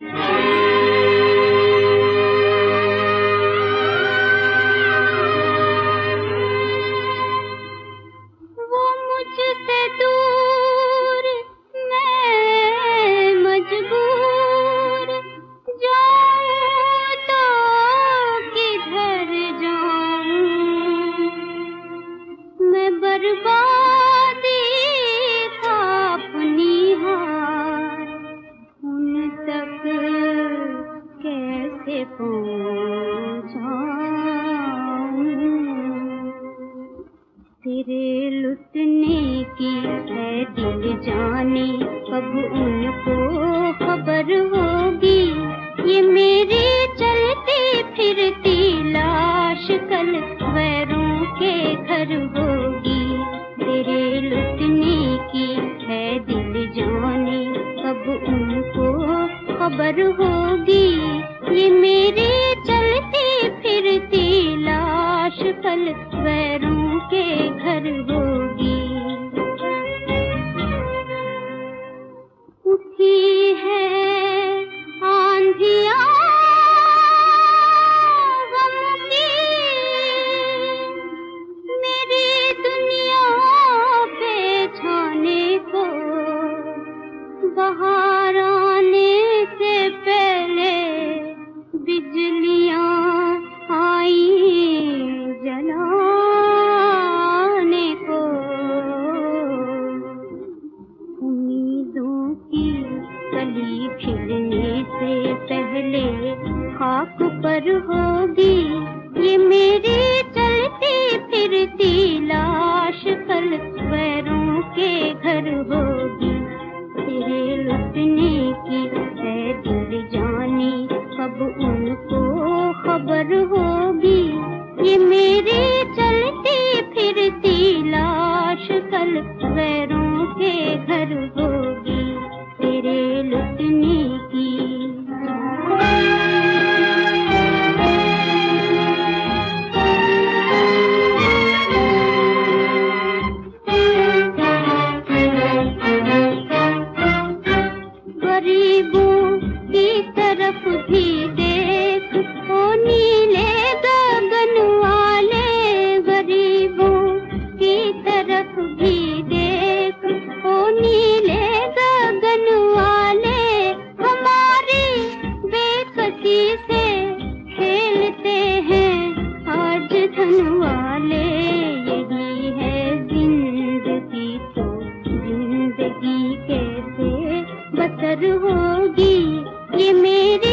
वो मुझसे दूर, मैं मजबूर, जाऊं तो किधर जाऊं। मैं बर्बादी था अपनी हार, उन तक कैसे पहुंचाऊं। तेरे लुटने की है दिल जाने, कब उनको खबर होगी। ये मेरी चलती फिरती लाश कल वैरों के घर होगी। तेरे लुटने की है दिल जाने, कब उनको खबर होगी। ये मेरी चलती फिरती लाश कल वैरों के घर होगी। उठी है आंधियाँ गम की, मेरी दुनिया पे छाने को। बाहर आने से पहले बिजलियाँ आई जलाने को। उम्मीदों की कली खिलने से पहले खाक पर होगी। ये मेरी चलती फिरती लाश कल वैरों के घर होगी। तेरे लुटने की है दिल जाने, कब उनको खबर होगी। ये मेरी चलती फिरती लाश कल वैरों के घर होगी। तेरे लुटने की। गरीबों की तरफ भी देख, ओ नीले गगन वाले। गरीबों की तरफ भी देख, ओ नीले गगन वाले। हमारी बेकसी से खेलते हैं आज धन वाले। यही है जिंदगी तो जिंदगी कैसे बसर होगी। ये मेरी